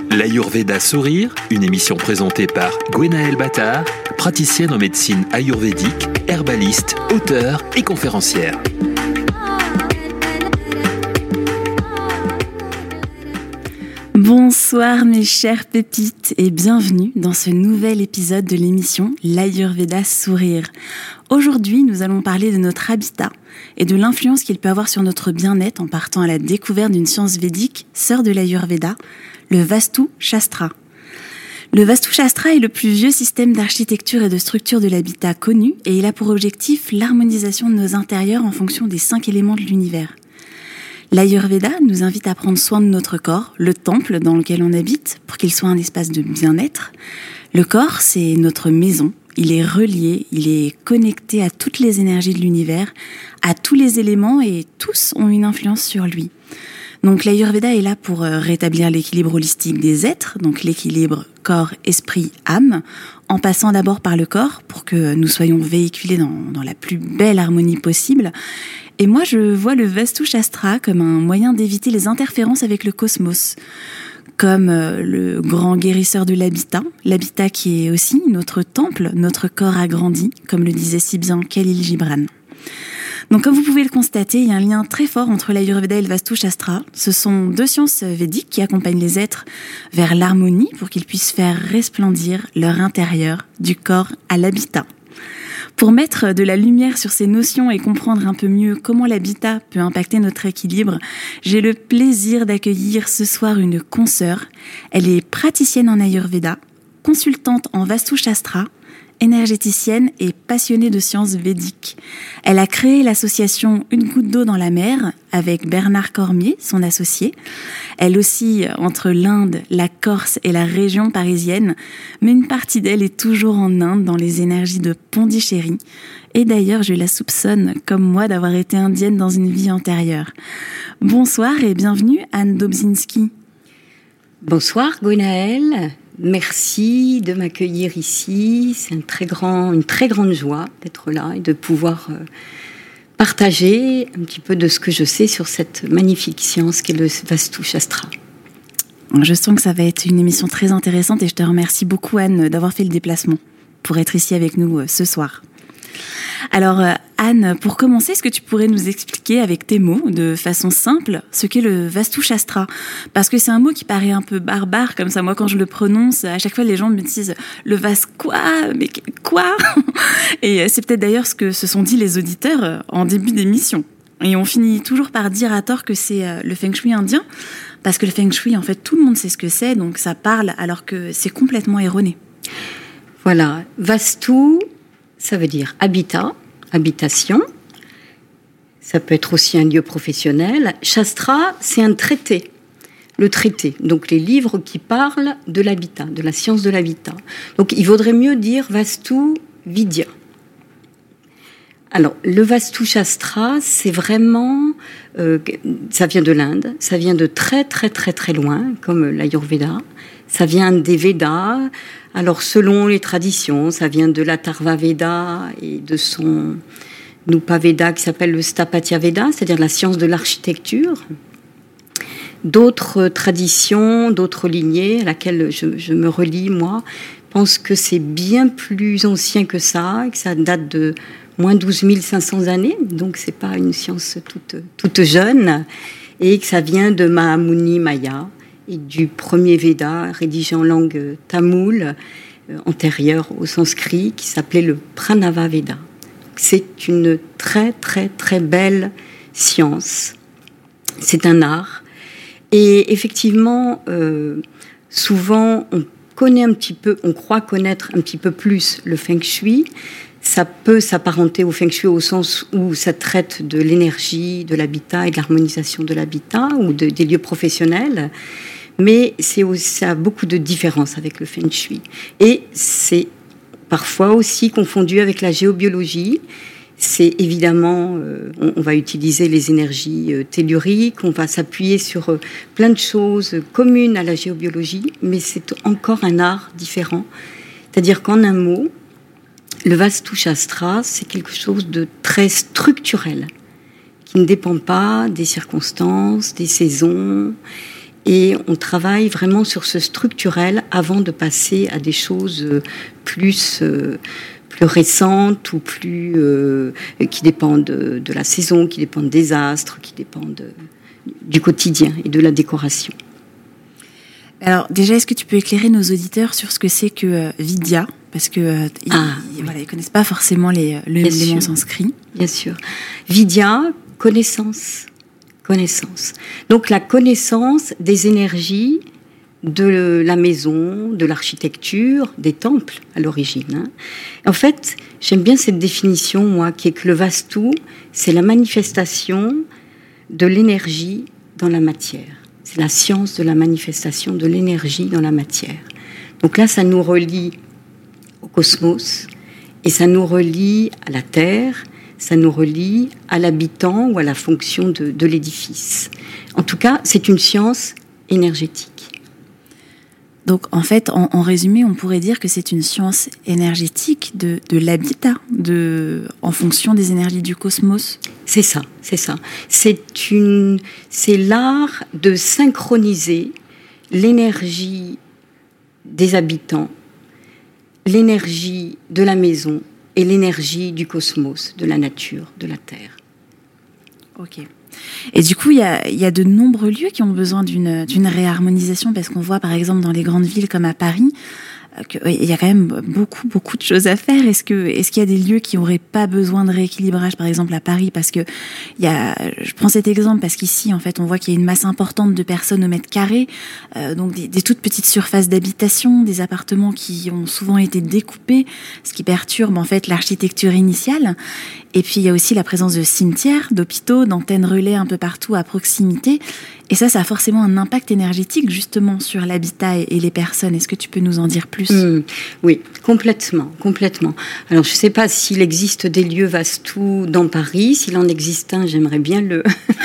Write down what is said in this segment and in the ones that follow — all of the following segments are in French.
L'Ayurveda Sourire, une émission présentée par Gwenaëlle Battard, praticienne en médecine ayurvédique, herbaliste, auteure et conférencière. Bonsoir mes chères pépites et bienvenue dans ce nouvel épisode de l'émission L'Ayurveda Sourire. Aujourd'hui, nous allons parler de notre habitat et de l'influence qu'il peut avoir sur notre bien-être en partant à la découverte d'une science védique, sœur de l'Ayurveda, le Vastu Shastra. Le Vastu Shastra est le plus vieux système d'architecture et de structure de l'habitat connu et il a pour objectif l'harmonisation de nos intérieurs en fonction des 5 éléments de l'univers. L'Ayurveda nous invite à prendre soin de notre corps, le temple dans lequel on habite, pour qu'il soit un espace de bien-être. Le corps, c'est notre maison. Il est relié, il est connecté à toutes les énergies de l'univers, à tous les éléments et tous ont une influence sur lui. Donc l'Ayurveda est là pour rétablir l'équilibre holistique des êtres, donc l'équilibre corps, esprit, âme, en passant d'abord par le corps pour que nous soyons véhiculés dans la plus belle harmonie possible. Et moi, je vois le Vastu Shastra comme un moyen d'éviter les interférences avec le cosmos, comme le grand guérisseur de l'habitat qui est aussi notre temple, notre corps agrandi, comme le disait si bien Khalil Gibran. Donc comme vous pouvez le constater, il y a un lien très fort entre l'Ayurveda et le Vastu Shastra. Ce sont 2 sciences védiques qui accompagnent les êtres vers l'harmonie pour qu'ils puissent faire resplendir leur intérieur du corps à l'habitat. Pour mettre de la lumière sur ces notions et comprendre un peu mieux comment l'habitat peut impacter notre équilibre, j'ai le plaisir d'accueillir ce soir une consoeur. Elle est praticienne en Ayurveda, consultante en Vastu Shastra, énergéticienne et passionnée de sciences védiques. Elle a créé l'association Une goutte d'eau dans la mer avec Bernard Cormier, son associé. Elle oscille entre l'Inde, la Corse et la région parisienne, mais une partie d'elle est toujours en Inde dans les énergies de Pondichéry. Et d'ailleurs, je la soupçonne, comme moi, d'avoir été indienne dans une vie antérieure. Bonsoir et bienvenue, Anne Dobzinski. Bonsoir, Gwenaëlle. Merci de m'accueillir ici. C'est une très grande joie d'être là et de pouvoir partager un petit peu de ce que je sais sur cette magnifique science qu'est le Vastu Shastra. Je sens que ça va être une émission très intéressante et je te remercie beaucoup, Anne, d'avoir fait le déplacement pour être ici avec nous ce soir. Alors, Anne, pour commencer, est-ce que tu pourrais nous expliquer avec tes mots, de façon simple, ce qu'est le Vastu Shastra ? Parce que c'est un mot qui paraît un peu barbare, comme ça. Moi, quand je le prononce, à chaque fois, les gens me disent « le Vas quoi ? Mais quoi ?» Et c'est peut-être d'ailleurs ce que se sont dit les auditeurs en début d'émission. Et on finit toujours par dire à tort que c'est le Feng Shui indien, parce que le Feng Shui, en fait, tout le monde sait ce que c'est, donc ça parle, alors que c'est complètement erroné. Voilà, Vastu, ça veut dire habitat, habitation. Ça peut être aussi un lieu professionnel. Shastra, c'est un traité. Le traité, donc les livres qui parlent de l'habitat, de la science de l'habitat. Donc il vaudrait mieux dire Vastu Vidya. Alors, le Vastu Shastra, c'est vraiment... ça vient de l'Inde, ça vient de très très très très loin, comme l'Ayurveda. Ça vient des Védas. Alors, selon les traditions, ça vient de l'Atharva Veda et de son Upaveda qui s'appelle le Sthapatya Veda, c'est-à-dire la science de l'architecture. D'autres traditions, d'autres lignées à laquelle je me relie, moi, pensent que c'est bien plus ancien que ça, et que ça date de moins 12 500 années, donc c'est pas une science toute jeune, et que ça vient de Mahamuni Maya, et du premier Veda rédigé en langue tamoule, antérieure au sanskrit, qui s'appelait le Pranava Veda. C'est une très très très belle science. C'est un art. Et effectivement, souvent, on croit connaître un petit peu plus le Feng Shui. Ça peut s'apparenter au Feng Shui au sens où ça traite de l'énergie, de l'habitat et de l'harmonisation de l'habitat ou des lieux professionnels. Mais ça a beaucoup de différences avec le Feng Shui. Et c'est parfois aussi confondu avec la géobiologie. C'est évidemment, on va utiliser les énergies telluriques, on va s'appuyer sur plein de choses communes à la géobiologie, mais c'est encore un art différent. C'est-à-dire qu'en un mot, le Vastu Shastra, c'est quelque chose de très structurel, qui ne dépend pas des circonstances, des saisons, Et on travaille vraiment sur ce structurel avant de passer à des choses plus récentes ou plus qui dépendent de la saison, qui dépendent des astres, qui dépendent du quotidien et de la décoration. Alors déjà, est-ce que tu peux éclairer nos auditeurs sur ce que c'est que Vidya ? Parce que ils connaissent pas forcément les mots sanscrits. Bien sûr. Vidya, connaissance. Donc la connaissance des énergies de la maison, de l'architecture, des temples à l'origine. En fait, j'aime bien cette définition, moi, qui est que le Vastu, c'est la manifestation de l'énergie dans la matière. C'est la science de la manifestation de l'énergie dans la matière. Donc là, ça nous relie au cosmos et ça nous relie à la Terre, ça nous relie à l'habitant ou à la fonction de l'édifice. En tout cas, c'est une science énergétique. Donc, en fait, en résumé, on pourrait dire que c'est une science énergétique de l'habitat, en fonction des énergies du cosmos. C'est ça. C'est l'art de synchroniser l'énergie des habitants, l'énergie de la maison et l'énergie du cosmos, de la nature, de la Terre. Ok. Et du coup, il y a de nombreux lieux qui ont besoin d'une réharmonisation, parce qu'on voit par exemple dans les grandes villes comme à Paris qu'il y a quand même beaucoup de choses à faire. Est-ce qu'il y a des lieux qui n'auraient pas besoin de rééquilibrage, par exemple à Paris, parce que je prends cet exemple parce qu'ici, en fait, on voit qu'il y a une masse importante de personnes au mètre carré, donc des toutes petites surfaces d'habitation, des appartements qui ont souvent été découpés, ce qui perturbe en fait l'architecture initiale. Et puis il y a aussi la présence de cimetières, d'hôpitaux, d'antennes relais un peu partout à proximité. Et ça a forcément un impact énergétique justement sur l'habitat et les personnes. Est-ce que tu peux nous en dire plus ? Oui, complètement. Alors je ne sais pas s'il existe des lieux Vastu dans Paris. S'il en existe un, j'aimerais bien le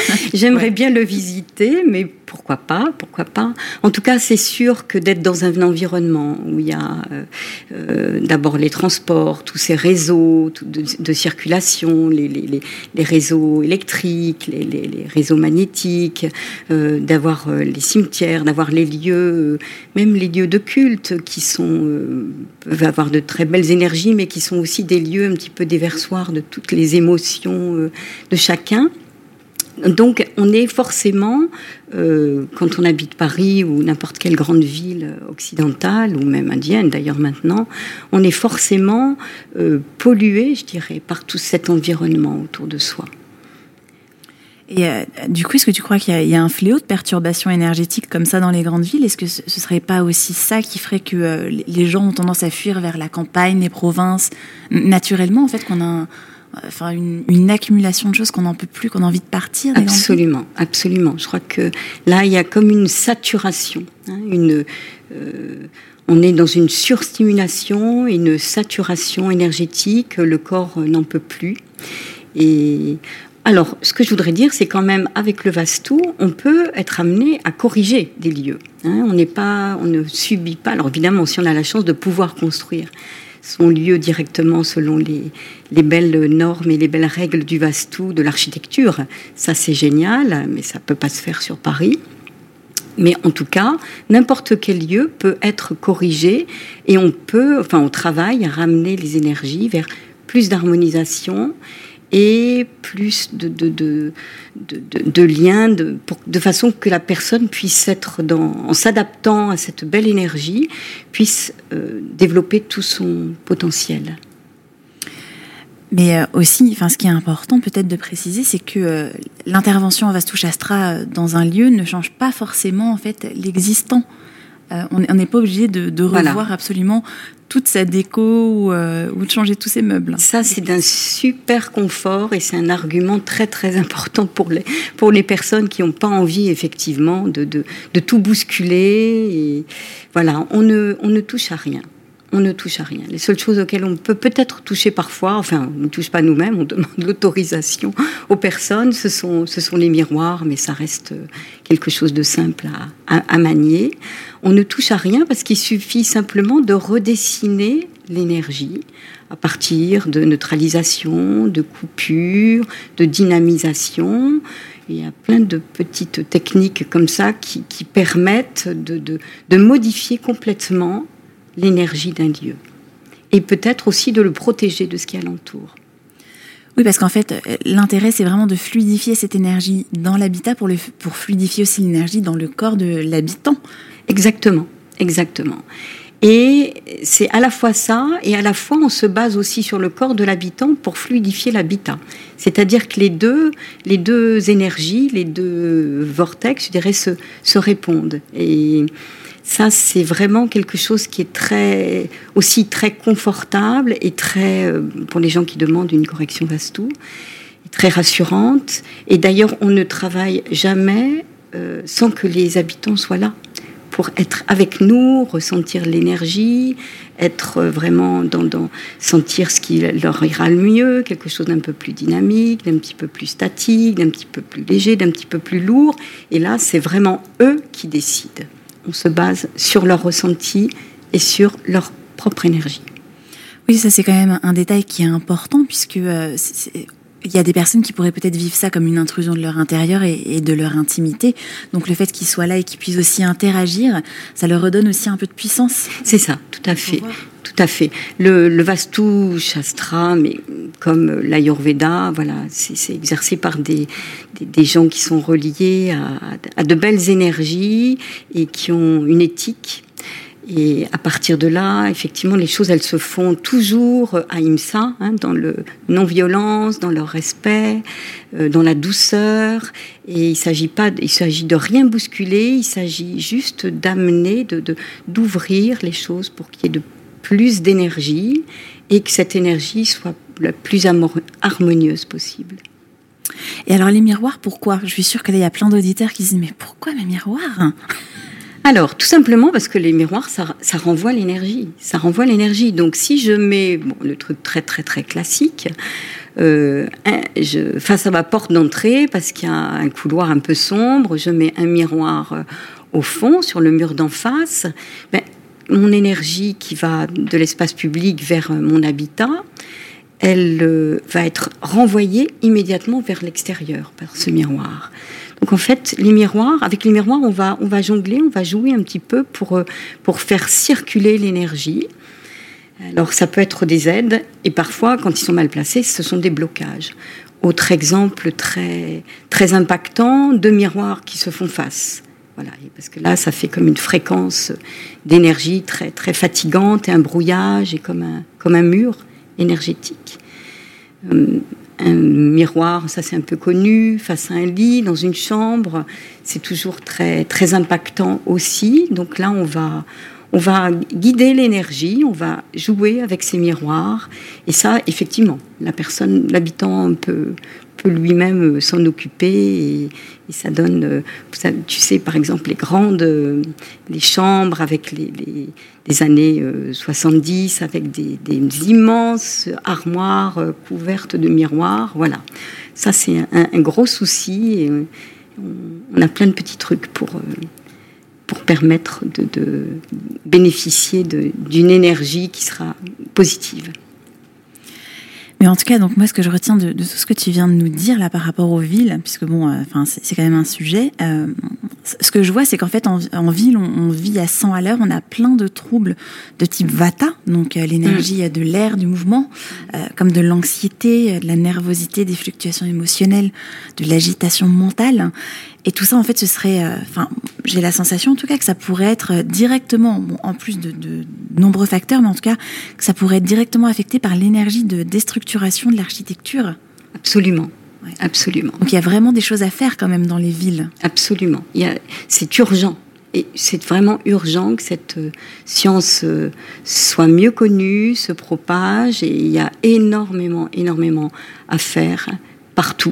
visiter, mais pourquoi pas. En tout cas, c'est sûr que d'être dans un environnement où il y a d'abord les transports, tous ces réseaux de circulation, les réseaux électriques, les réseaux magnétiques, d'avoir les cimetières, d'avoir les lieux, même les lieux de culte qui peuvent avoir de très belles énergies, mais qui sont aussi des lieux un petit peu déversoirs de toutes les émotions de chacun. Donc, on est forcément, quand on habite Paris ou n'importe quelle grande ville occidentale, ou même indienne d'ailleurs maintenant, on est forcément pollué, je dirais, par tout cet environnement autour de soi. Et du coup, est-ce que tu crois qu'il y a un fléau de perturbation énergétique comme ça dans les grandes villes ? Est-ce que ce serait pas aussi ça qui ferait que les gens ont tendance à fuir vers la campagne, les provinces, naturellement, en fait, qu'on a une accumulation de choses qu'on n'en peut plus, qu'on a envie de partir? Absolument. Je crois que là, il y a comme une saturation, on est dans une surstimulation, une saturation énergétique, le corps n'en peut plus. Et alors, ce que je voudrais dire, c'est quand même, avec le Vastu, on peut être amené à corriger des lieux. On ne subit pas. Alors évidemment, si on a la chance de pouvoir construire son lieu directement selon les belles normes et les belles règles du Vastu, de l'architecture, ça c'est génial, mais ça peut pas se faire sur Paris. Mais en tout cas, n'importe quel lieu peut être corrigé et on travaille à ramener les énergies vers plus d'harmonisation et plus de liens, de façon que la personne puisse être, en s'adaptant à cette belle énergie, puisse développer tout son potentiel. Mais aussi, ce qui est important peut-être de préciser, c'est que l'intervention en Vastu Shastra dans un lieu ne change pas forcément en fait l'existant. On n'est pas obligé de revoir absolument toute sa déco ou de changer tous ses meubles. Ça, c'est d'un super confort et c'est un argument très très important pour les personnes qui n'ont pas envie effectivement de tout bousculer. Et voilà, on ne touche à rien. On ne touche à rien. Les seules choses auxquelles on peut peut-être toucher parfois, on ne touche pas nous-mêmes, on demande l'autorisation aux personnes, ce sont les miroirs, mais ça reste quelque chose de simple à manier. On ne touche à rien parce qu'il suffit simplement de redessiner l'énergie à partir de neutralisation, de coupure, de dynamisation. Il y a plein de petites techniques comme ça qui permettent de modifier complètement l'énergie d'un lieu. Et peut-être aussi de le protéger de ce qui alentoure. Oui, parce qu'en fait, l'intérêt, c'est vraiment de fluidifier cette énergie dans l'habitat pour fluidifier aussi l'énergie dans le corps de l'habitant. Exactement. Et c'est à la fois ça, et à la fois on se base aussi sur le corps de l'habitant pour fluidifier l'habitat. C'est-à-dire que les deux énergies, les deux vortex, je dirais, se répondent. Et ça, c'est vraiment quelque chose qui est aussi très confortable et très, pour les gens qui demandent une correction Vastu, très rassurante. Et d'ailleurs, on ne travaille jamais sans que les habitants soient là, pour être avec nous, ressentir l'énergie, être vraiment sentir ce qui leur ira le mieux, quelque chose d'un peu plus dynamique, d'un petit peu plus statique, d'un petit peu plus léger, d'un petit peu plus lourd. Et là, c'est vraiment eux qui décident. On se base sur leur ressenti et sur leur propre énergie. Oui, ça c'est quand même un détail qui est important, puisque il y a des personnes qui pourraient peut-être vivre ça comme une intrusion de leur intérieur et de leur intimité. Donc le fait qu'ils soient là et qu'ils puissent aussi interagir, ça leur redonne aussi un peu de puissance. C'est ça, tout à fait. Tout à fait. Le Vastu Shastra, mais comme l'Ayurveda, voilà, c'est exercé par des gens qui sont reliés à de belles énergies et qui ont une éthique. Et à partir de là, effectivement, les choses, elles se font toujours à Ahimsa, dans le non-violence, dans le respect, dans la douceur. Et il s'agit de rien bousculer, il s'agit juste d'amener, d'ouvrir les choses pour qu'il y ait de plus d'énergie et que cette énergie soit la plus harmonieuse possible. Et alors les miroirs, pourquoi ? Je suis sûre qu'il y a plein d'auditeurs qui se disent « Mais pourquoi mes miroirs ?» Alors, tout simplement parce que les miroirs, ça renvoie l'énergie. Ça renvoie l'énergie. Donc, si je mets le truc très, très, très classique, face à ma porte d'entrée, parce qu'il y a un couloir un peu sombre, je mets un miroir au fond, sur le mur d'en face. Mon énergie qui va de l'espace public vers mon habitat, elle va être renvoyée immédiatement vers l'extérieur, par ce miroir. Donc en fait, avec les miroirs, on va jongler, on va jouer un petit peu pour faire circuler l'énergie. Alors ça peut être des aides, et parfois, quand ils sont mal placés, ce sont des blocages. Autre exemple très, très impactant, 2 miroirs qui se font face. Voilà, parce que là, ça fait comme une fréquence d'énergie très, très fatigante, et un brouillage, et comme un mur énergétique. Un miroir, ça c'est un peu connu, face à un lit, dans une chambre, c'est toujours très, très impactant aussi. Donc là, on va guider l'énergie, on va jouer avec ces miroirs. Et ça, effectivement, l'habitant peut lui-même s'en occuper et ça donne, tu sais, par exemple, les chambres avec les années 70 avec des immenses armoires couvertes de miroirs. Voilà, ça c'est un gros souci et on a plein de petits trucs pour permettre de bénéficier d'une énergie qui sera positive. Mais en tout cas, donc moi, ce que je retiens de tout ce que tu viens de nous dire là par rapport aux villes, puisque c'est quand même un sujet. Ce que je vois, c'est qu'en fait, en ville, on vit à 100 à l'heure. On a plein de troubles de type Vata, donc l'énergie de l'air, du mouvement, comme de l'anxiété, de la nervosité, des fluctuations émotionnelles, de l'agitation mentale. Et tout ça, en fait, ce serait... j'ai la sensation, en tout cas, que ça pourrait être directement, en plus de nombreux facteurs, mais en tout cas, que ça pourrait être directement affecté par l'énergie de déstructuration de l'architecture. Absolument. Ouais. Absolument. Donc, il y a vraiment des choses à faire, quand même, dans les villes. Absolument. C'est urgent. Et c'est vraiment urgent que cette science soit mieux connue, se propage. Et il y a énormément, énormément à faire partout.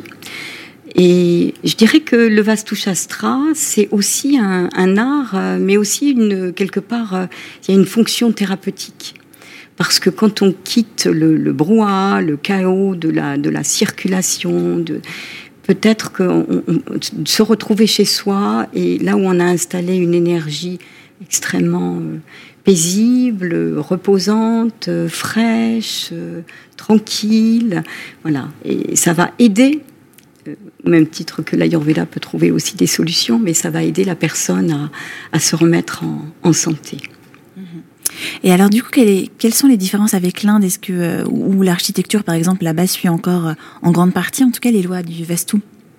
Et je dirais que le Vastu Shastra, c'est aussi un art, mais aussi quelque part, il y a une fonction thérapeutique. Parce que quand on quitte le brouhaha, le chaos de la circulation, peut-être se retrouver chez soi, et là où on a installé une énergie extrêmement paisible, reposante, fraîche, tranquille, voilà. Et ça va aider au même titre que l'Ayurveda peut trouver aussi des solutions, mais ça va aider la personne à se remettre en santé. Et alors du coup, quelles sont les différences avec l'Inde? Est-ce que où l'architecture, par exemple, là-bas suit encore en grande partie, en tout cas, les lois du Vastu?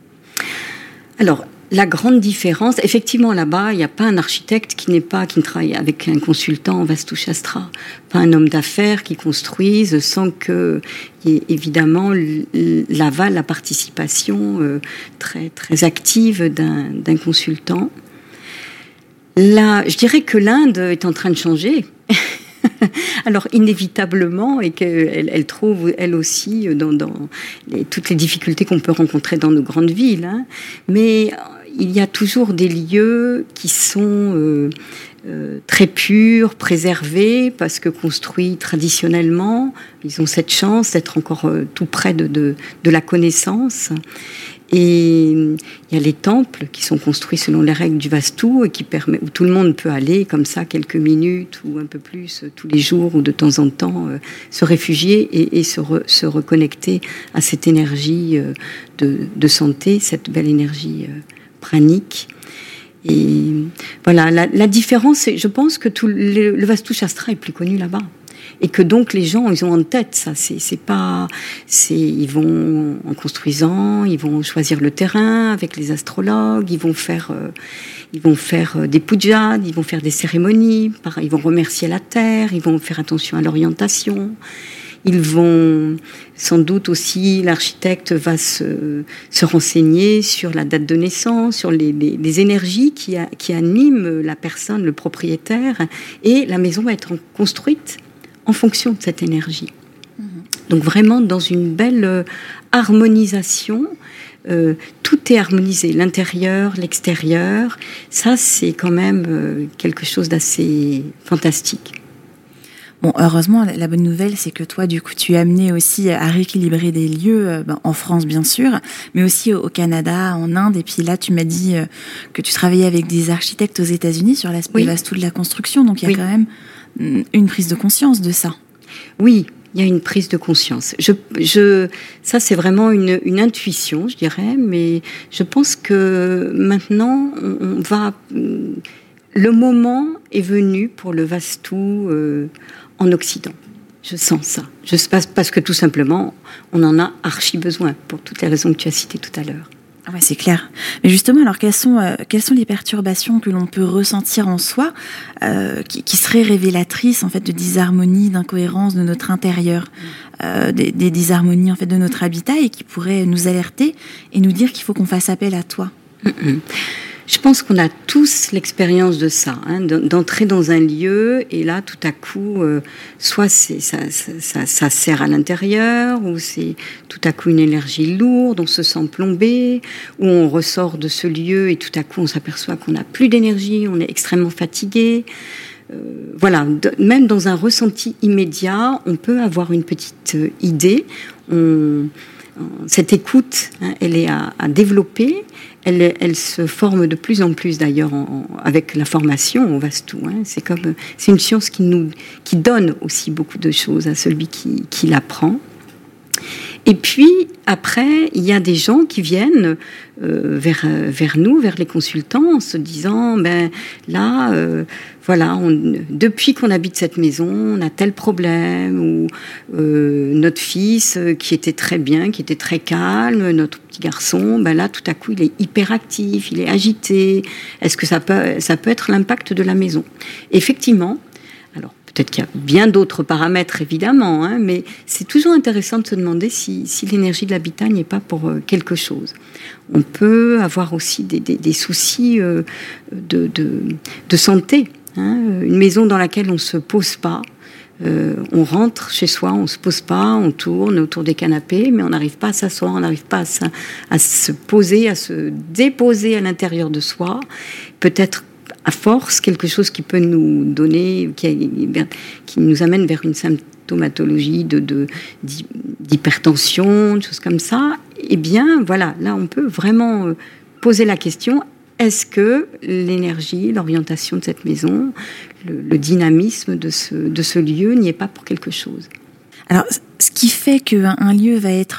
Alors, la grande différence, effectivement, là-bas, il n'y a pas un architecte qui ne travaille avec un consultant en Vastu Shastra, pas un homme d'affaires qui construise sans que y ait évidemment l'aval, la participation très très active d'un consultant. Là, je dirais que l'Inde est en train de changer. Alors inévitablement, et qu'elle trouve elle aussi dans toutes les difficultés qu'on peut rencontrer dans nos grandes villes, hein. Mais il y a toujours des lieux qui sont très purs, préservés, parce que construits traditionnellement. Ils ont cette chance d'être encore tout près de la connaissance. Et il y a les temples qui sont construits selon les règles du Vastu et où tout le monde peut aller comme ça quelques minutes ou un peu plus tous les jours ou de temps en temps se réfugier et se reconnecter à cette énergie de santé, cette belle énergie pranique. Et voilà, la différence, je pense que le Vastu Shastra est plus connu là-bas. Et que donc les gens, ils ont en tête ça. Ils vont en construisant, ils vont choisir le terrain avec les astrologues, ils vont faire des pujas, ils vont faire des cérémonies, ils vont remercier la terre, ils vont faire attention à l'orientation. Ils vont sans doute aussi, l'architecte va se renseigner sur la date de naissance, sur les énergies qui animent la personne, le propriétaire, et la maison va être construite en fonction de cette énergie. Donc vraiment dans une belle harmonisation, tout est harmonisé, l'intérieur, l'extérieur, ça c'est quand même quelque chose d'assez fantastique. Bon, heureusement, la bonne nouvelle, c'est que toi, du coup, tu es amené aussi à rééquilibrer des lieux, en France, bien sûr, mais aussi au Canada, en Inde. Et puis là, tu m'as dit que tu travaillais avec des architectes aux États-Unis sur l'aspect vaste de la construction. Donc, il y a quand même une prise de conscience de ça. Oui, il y a une prise de conscience. Ça, c'est vraiment une intuition, je dirais, mais je pense que maintenant, le moment est venu pour le Vastu en Occident. Je sens ça. Parce que tout simplement, on en a archi besoin, pour toutes les raisons que tu as citées tout à l'heure. Ah ouais, c'est clair. Mais justement, alors quelles sont les perturbations que l'on peut ressentir en soi qui seraient révélatrices en fait de disharmonie, d'incohérence de notre intérieur, des disharmonies en fait de notre habitat et qui pourraient nous alerter et nous dire qu'il faut qu'on fasse appel à toi? Je pense qu'on a tous l'expérience de ça, hein, d'entrer dans un lieu et là, tout à coup, soit ça serre à l'intérieur, ou c'est tout à coup une énergie lourde, on se sent plombé, ou on ressort de ce lieu et tout à coup on s'aperçoit qu'on n'a plus d'énergie, on est extrêmement fatigué. Voilà, même dans un ressenti immédiat, on peut avoir une petite idée. Cette écoute, hein, elle est à développer. Elle se forme de plus en plus d'ailleurs avec la formation au Vastu. Hein. C'est une science qui donne aussi beaucoup de choses à celui qui l'apprend. Et puis après, il y a des gens qui viennent vers nous, vers les consultants, en se disant voilà, depuis qu'on habite cette maison, on a tel problème, ou notre fils qui était très bien, qui était très calme, notre petit garçon, là tout à coup il est hyperactif, il est agité. Est-ce que ça peut être l'impact de la maison? Effectivement. Alors, peut-être qu'il y a bien d'autres paramètres, évidemment, hein, mais c'est toujours intéressant de se demander si l'énergie de l'habitat n'est pas pour quelque chose. On peut avoir aussi des soucis de santé. Hein, une maison dans laquelle on ne se pose pas, on rentre chez soi, on ne se pose pas, on tourne autour des canapés, mais on n'arrive pas à s'asseoir, on n'arrive pas à se poser, à se déposer à l'intérieur de soi. Peut-être à force, quelque chose qui peut nous donner, qui nous amène vers une symptomatologie d'hypertension, de choses comme ça, eh bien, voilà, là, on peut vraiment poser la question, est-ce que l'énergie, l'orientation de cette maison, le dynamisme de ce lieu n'y est pas pour quelque chose? Alors, ce qui fait qu'un lieu va être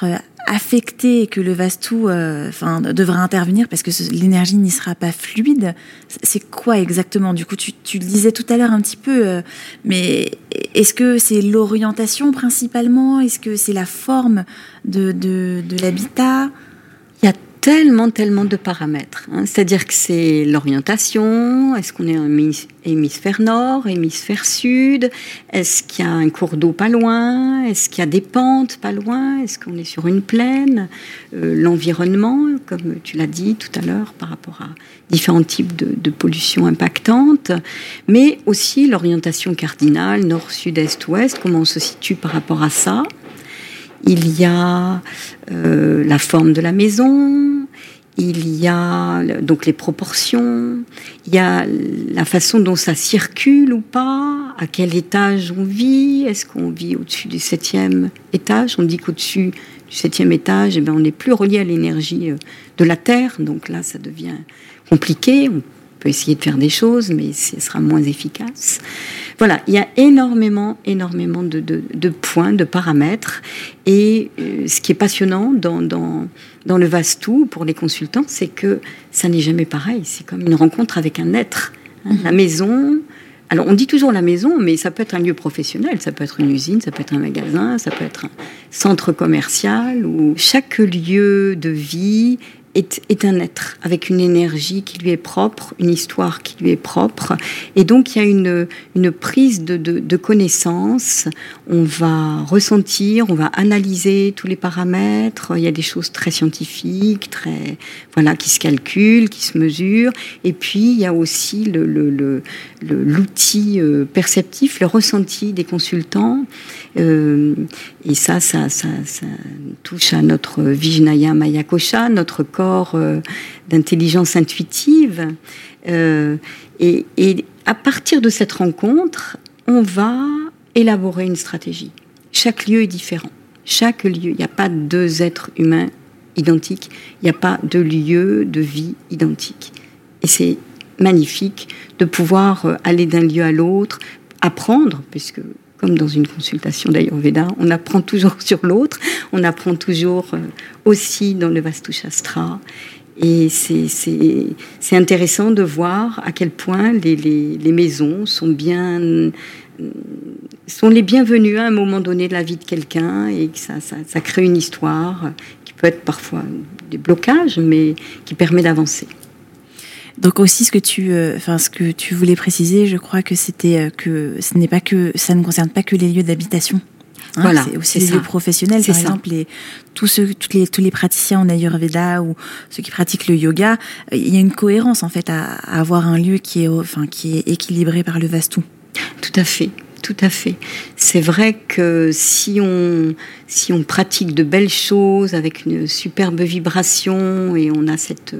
affecté et que le vastu devra intervenir parce que l'énergie n'y sera pas fluide, c'est quoi exactement? Du coup, tu le disais tout à l'heure un petit peu, mais est-ce que c'est l'orientation principalement? Est-ce que c'est la forme de l'habitat? Il y a tellement de paramètres. C'est-à-dire que c'est l'orientation, est-ce qu'on est en hémisphère nord, hémisphère sud, est-ce qu'il y a un cours d'eau pas loin, est-ce qu'il y a des pentes pas loin, est-ce qu'on est sur une plaine, l'environnement, comme tu l'as dit tout à l'heure, par rapport à différents types de pollution impactante, mais aussi l'orientation cardinale, nord, sud, est, ouest, comment on se situe par rapport à ça. Il y a la forme de la maison, il y a donc les proportions, il y a la façon dont ça circule ou pas, à quel étage on vit, est-ce qu'on vit au-dessus du 7e étage? On dit qu'au-dessus du 7e étage, on n'est plus relié à l'énergie de la Terre, donc là ça devient compliqué. On peut essayer de faire des choses, mais ce sera moins efficace. Voilà, il y a énormément de points, de paramètres. Et ce qui est passionnant dans le vastu pour les consultants, c'est que ça n'est jamais pareil. C'est comme une rencontre avec un être. La maison. Alors, on dit toujours la maison, mais ça peut être un lieu professionnel, ça peut être une usine, ça peut être un magasin, ça peut être un centre commercial. Où chaque lieu de vie est un être avec une énergie qui lui est propre, une histoire qui lui est propre. Et donc, il y a une prise de connaissance. On va ressentir, on va analyser tous les paramètres. Il y a des choses très scientifiques, qui se calculent, qui se mesurent. Et puis, il y a aussi l'outil perceptif, le ressenti des consultants. Et ça touche à notre Vijnana Maya Kosha, notre corps d'intelligence intuitive. Et à partir de cette rencontre, on va élaborer une stratégie. Chaque lieu est différent. Chaque lieu, il n'y a pas deux êtres humains identiques, il n'y a pas de lieu de vie identique. Et c'est magnifique de pouvoir aller d'un lieu à l'autre, apprendre, puisque comme dans une consultation d'Ayurveda, on apprend toujours sur l'autre, on apprend toujours aussi dans le Vastu Shastra. Et c'est intéressant de voir à quel point les maisons sont les bienvenues à un moment donné de la vie de quelqu'un, et que ça crée une histoire qui peut être parfois des blocages, mais qui permet d'avancer. Donc aussi ce que tu voulais préciser, je crois que c'était que ça ne concerne pas que les lieux d'habitation. Voilà, c'est aussi les lieux professionnels, par exemple, tous les praticiens en Ayurveda ou ceux qui pratiquent le yoga. Il y a une cohérence en fait à avoir un lieu qui est équilibré par le vastu. Tout à fait. C'est vrai que si on pratique de belles choses avec une superbe vibration, et on a cette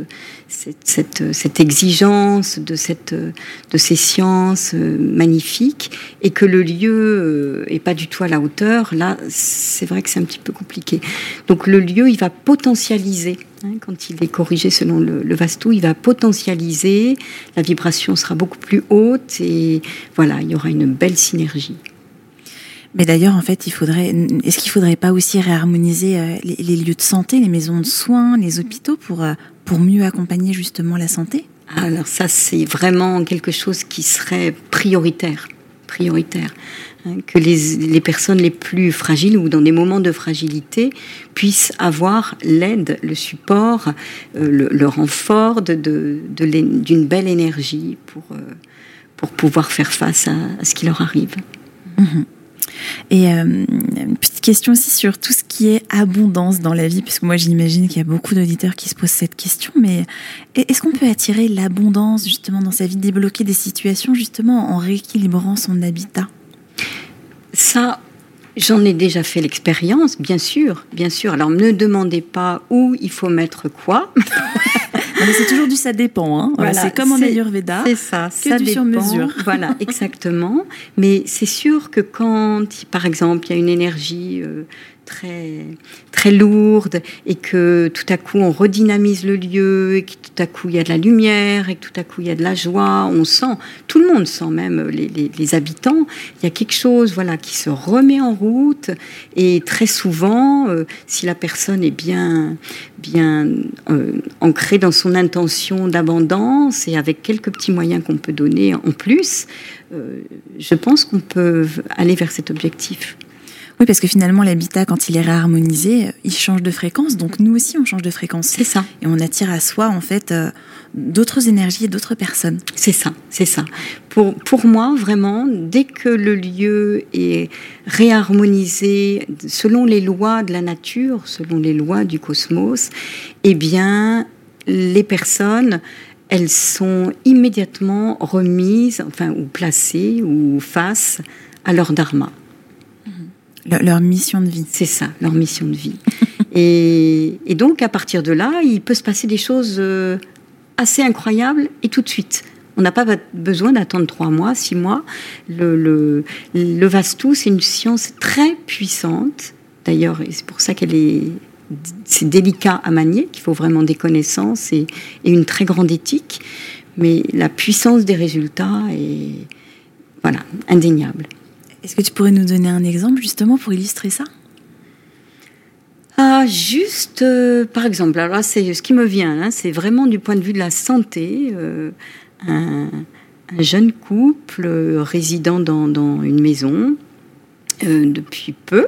exigence de ces sciences magnifiques, et que le lieu est pas du tout à la hauteur, là c'est vrai que c'est un petit peu compliqué. Donc le lieu, il va potentialiser, quand il est corrigé selon le vastu, il va potentialiser, la vibration sera beaucoup plus haute, et voilà, il y aura une belle synergie. Mais d'ailleurs, en fait, est-ce qu'il faudrait pas aussi réharmoniser les lieux de santé, les maisons de soins, les hôpitaux pour mieux accompagner justement la santé? Alors ça, c'est vraiment quelque chose qui serait prioritaire, que les personnes les plus fragiles ou dans des moments de fragilité puissent avoir l'aide, le support, le renfort d'une belle énergie pour pouvoir faire face à ce qui leur arrive. Mmh. Et une petite question aussi sur tout ce qui est abondance dans la vie, parce que moi j'imagine qu'il y a beaucoup d'auditeurs qui se posent cette question, mais est-ce qu'on peut attirer l'abondance justement dans sa vie, débloquer des situations justement en rééquilibrant son habitat? Ça, j'en ai déjà fait l'expérience, bien sûr. Alors ne demandez pas où il faut mettre quoi. Mais c'est toujours ça dépend. Voilà, c'est comme en Ayurveda. C'est ça, que ça du dépend. sur-mesure. Voilà, exactement. Mais c'est sûr que quand, par exemple, il y a une énergie très, très lourde, et que tout à coup on redynamise le lieu, et que tout à coup il y a de la lumière, et que tout à coup il y a de la joie. On sent, tout le monde sent, même les habitants, il y a quelque chose, voilà, qui se remet en route. Et très souvent, si la personne est bien ancrée dans son intention d'abondance, et avec quelques petits moyens qu'on peut donner en plus, je pense qu'on peut aller vers cet objectif. Oui, parce que finalement, l'habitat, quand il est réharmonisé, il change de fréquence. Donc, nous aussi, on change de fréquence. C'est ça. Et on attire à soi, en fait, d'autres énergies et d'autres personnes. C'est ça, c'est ça. Pour moi, vraiment, dès que le lieu est réharmonisé selon les lois de la nature, selon les lois du cosmos, eh bien, les personnes, elles sont immédiatement remises, enfin, ou placées, ou face à leur dharma. Leur mission de vie. C'est ça, leur mission de vie. Et donc, à partir de là, il peut se passer des choses assez incroyables et tout de suite. On n'a pas besoin d'attendre 3 mois, 6 mois. Le Vastu, c'est une science très puissante. D'ailleurs, et c'est pour ça c'est délicat à manier, qu'il faut vraiment des connaissances et une très grande éthique. Mais la puissance des résultats est, voilà, indéniable. Est-ce que tu pourrais nous donner un exemple justement pour illustrer ça ? Juste, par exemple, alors là, c'est ce qui me vient, hein, c'est vraiment du point de vue de la santé. Un jeune couple résidant dans une maison depuis peu.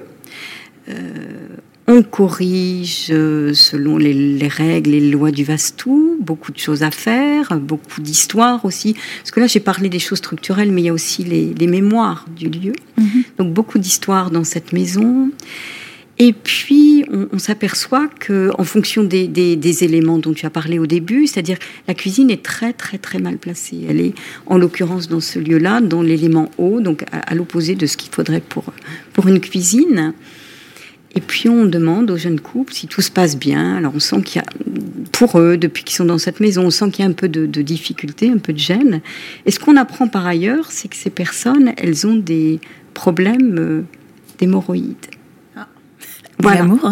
On corrige selon les règles et les lois du Vastu, beaucoup de choses à faire, beaucoup d'histoires aussi. Parce que là, j'ai parlé des choses structurelles, mais il y a aussi les mémoires du lieu. Mm-hmm. Donc, beaucoup d'histoires dans cette maison. Et puis, on s'aperçoit qu'en fonction des éléments dont tu as parlé au début, c'est-à-dire la cuisine est très, très, très mal placée. Elle est, en l'occurrence, dans ce lieu-là, dans l'élément eau, donc à l'opposé de ce qu'il faudrait pour une cuisine. Et puis on demande aux jeunes couples si tout se passe bien. Alors on sent qu'il y a, pour eux, depuis qu'ils sont dans cette maison, on sent qu'il y a un peu de difficulté, un peu de gêne. Et ce qu'on apprend par ailleurs, c'est que ces personnes, elles ont des problèmes d'hémorroïdes. Ah. Voilà. Glamour.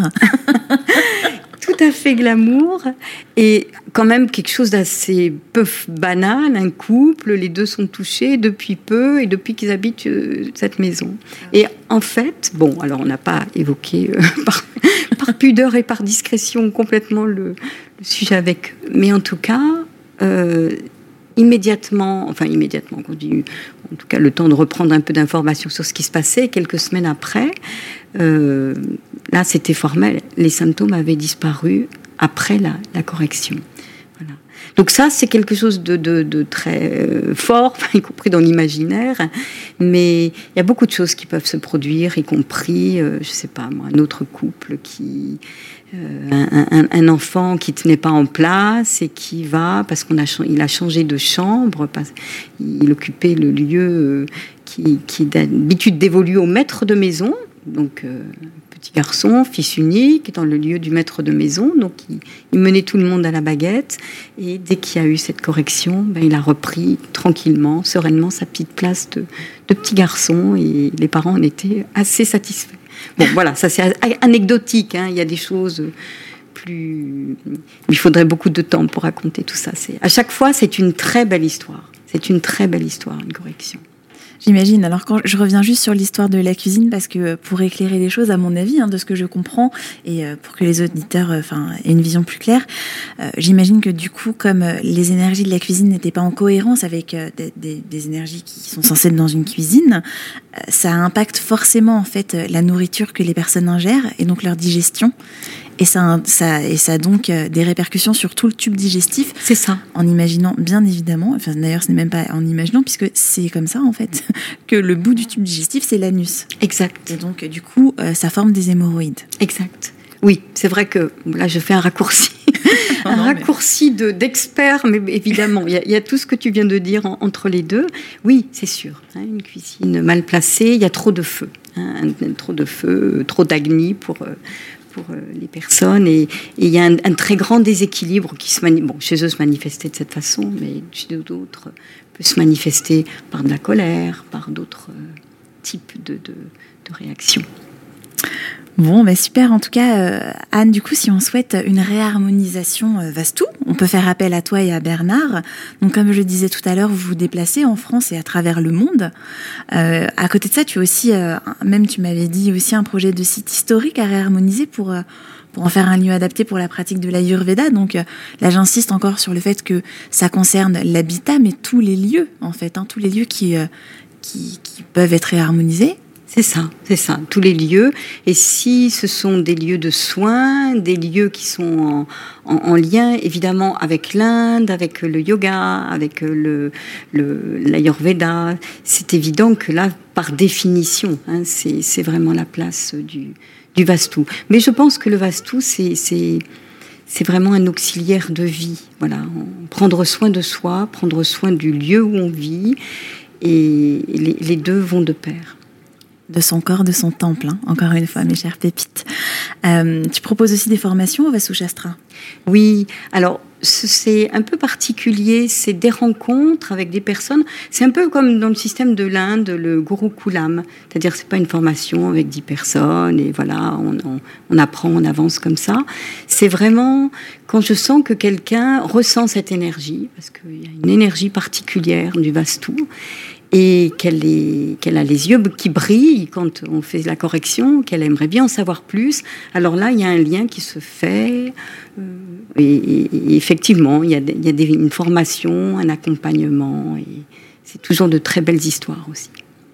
Tout à fait glamour. Et quand même quelque chose d'assez peu banal, un couple, les deux sont touchés depuis peu et depuis qu'ils habitent cette maison. Et en fait, bon, alors on n'a pas évoqué par pudeur et par discrétion complètement le sujet avec eux, mais en tout cas, immédiatement, quand on dit, en tout cas le temps de reprendre un peu d'informations sur ce qui se passait, quelques semaines après, là c'était formel, les symptômes avaient disparu après la correction. Voilà. Donc ça, c'est quelque chose de très fort, y compris dans l'imaginaire, mais il y a beaucoup de choses qui peuvent se produire, y compris, je sais pas moi, un autre couple qui... un enfant qui tenait pas en place et qui va, parce il a changé de chambre, il occupait le lieu qui d'habitude dévolu au maître de maison, donc petit garçon, fils unique, dans le lieu du maître de maison, donc il menait tout le monde à la baguette, et dès qu'il y a eu cette correction, il a repris tranquillement, sereinement sa petite place de petit garçon, et les parents en étaient assez satisfaits. Bon, voilà, ça c'est anecdotique, hein, il y a des choses plus... Il faudrait beaucoup de temps pour raconter tout ça. À chaque fois, c'est une très belle histoire. C'est une très belle histoire, une correction. J'imagine. Alors, quand je reviens juste sur l'histoire de la cuisine, parce que pour éclairer les choses, à mon avis, de ce que je comprends, et pour que les auditeurs aient une vision plus claire, j'imagine que du coup, comme les énergies de la cuisine n'étaient pas en cohérence avec des énergies qui sont censées être dans une cuisine, ça impacte forcément en fait la nourriture que les personnes ingèrent et donc leur digestion. Et ça a donc des répercussions sur tout le tube digestif. C'est ça. En imaginant, bien évidemment, d'ailleurs ce n'est même pas en imaginant, puisque c'est comme ça en fait, que le bout du tube digestif, c'est l'anus. Exact. Et donc du coup, ça forme des hémorroïdes. Exact. Oui, c'est vrai que là je fais un raccourci. Raccourci d'expert, mais évidemment, il y a tout ce que tu viens de dire entre les deux. Oui, c'est sûr. Une cuisine mal placée, il y a trop de feu. Trop de feu, trop d'agni pour les personnes, et il y a un très grand déséquilibre qui chez eux se manifestait de cette façon, mais chez d'autres peut se manifester par de la colère, par d'autres types de réactions. Bon, super. En tout cas, Anne, du coup, si on souhaite une réharmonisation Vastou, on peut faire appel à toi et à Bernard. Donc, comme je le disais tout à l'heure, vous vous déplacez en France et à travers le monde. À côté de ça, tu as aussi, même tu m'avais dit aussi un projet de site historique à réharmoniser pour en faire un lieu adapté pour la pratique de l'Ayurveda. Donc là, j'insiste encore sur le fait que ça concerne l'habitat, mais tous les lieux, en fait, tous les lieux qui peuvent être réharmonisés. C'est ça, tous les lieux. Et si ce sont des lieux de soins, des lieux qui sont en lien évidemment avec l'Inde, avec le yoga, avec l'Ayurveda, c'est évident que là, par définition, c'est vraiment la place du Vastu. Mais je pense que le Vastu, c'est vraiment un auxiliaire de vie. Voilà, prendre soin de soi, prendre soin du lieu où on vit, et les deux vont de pair. De son corps, de son temple, encore une fois, mes chères pépites. Tu proposes aussi des formations au Vastu Shastra ? Oui, alors c'est un peu particulier, c'est des rencontres avec des personnes, c'est un peu comme dans le système de l'Inde, le Gurukulam, c'est-à-dire que c'est pas une formation avec 10 personnes et voilà, on apprend, on avance comme ça. C'est vraiment quand je sens que quelqu'un ressent cette énergie, parce qu'il y a une énergie particulière du Vastu, et qu'elle a les yeux qui brillent quand on fait la correction, qu'elle aimerait bien en savoir plus. Alors là, il y a un lien qui se fait. Et effectivement, il y a une formation, un accompagnement. Et c'est toujours de très belles histoires aussi.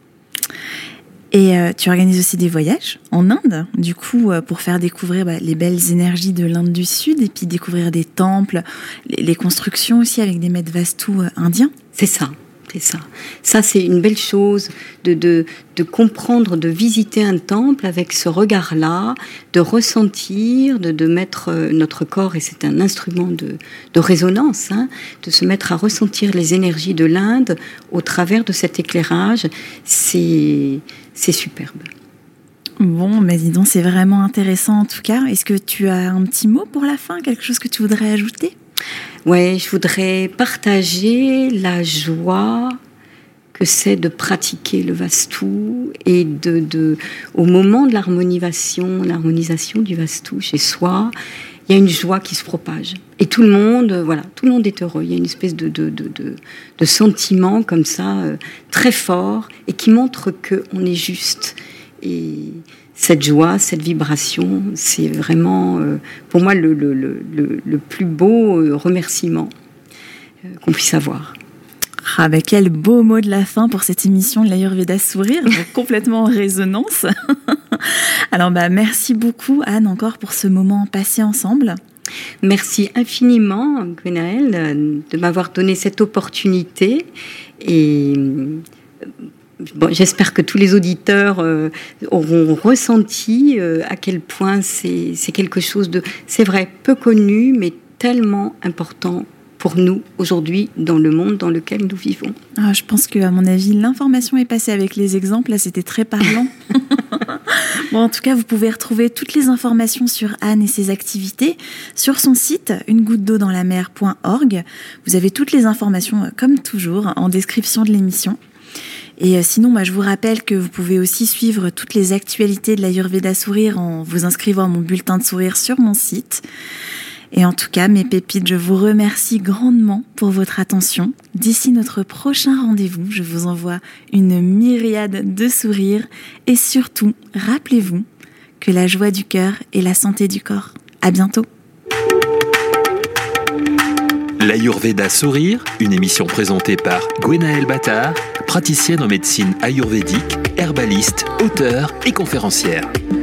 Et tu organises aussi des voyages en Inde, du coup, pour faire découvrir les belles énergies de l'Inde du Sud et puis découvrir des temples, les constructions aussi avec des maîtres vastus indiens. C'est ça. Ça, c'est une belle chose de comprendre, de visiter un temple avec ce regard-là, de ressentir, de mettre notre corps, et c'est un instrument de résonance, de se mettre à ressentir les énergies de l'Inde au travers de cet éclairage. C'est superbe. Bon, mais dis donc, c'est vraiment intéressant en tout cas. Est-ce que tu as un petit mot pour la fin, quelque chose que tu voudrais ajouter ? Ouais, je voudrais partager la joie que c'est de pratiquer le Vastu et au moment de l'harmonisation du Vastu chez soi, il y a une joie qui se propage. Et tout le monde est heureux. Il y a une espèce de sentiment comme ça, très fort, et qui montre qu'on est juste. Et cette joie, cette vibration, c'est vraiment, pour moi, le plus beau remerciement qu'on puisse avoir. Ah ben quel beau mot de la fin pour cette émission de l'Ayurveda Sourire, complètement en résonance. Alors merci beaucoup Anne encore pour ce moment passé ensemble. Merci infiniment Gwenaëlle de m'avoir donné cette opportunité et j'espère que tous les auditeurs auront ressenti à quel point c'est quelque chose c'est vrai, peu connu, mais tellement important pour nous aujourd'hui dans le monde dans lequel nous vivons. Ah, je pense qu'à mon avis, l'information est passée avec les exemples. Là, c'était très parlant. Bon, en tout cas, vous pouvez retrouver toutes les informations sur Anne et ses activités sur son site unegouttedeauxdanslamer.org. Vous avez toutes les informations, comme toujours, en description de l'émission. Et sinon, je vous rappelle que vous pouvez aussi suivre toutes les actualités de l'Ayurveda Sourire en vous inscrivant à mon bulletin de sourire sur mon site. Et en tout cas, mes pépites, je vous remercie grandement pour votre attention. D'ici notre prochain rendez-vous, je vous envoie une myriade de sourires. Et surtout, rappelez-vous que la joie du cœur est la santé du corps. À bientôt. L'Ayurveda Sourire, une émission présentée par Gwenaëlle Battard, praticienne en médecine ayurvédique, herbaliste, auteure et conférencière.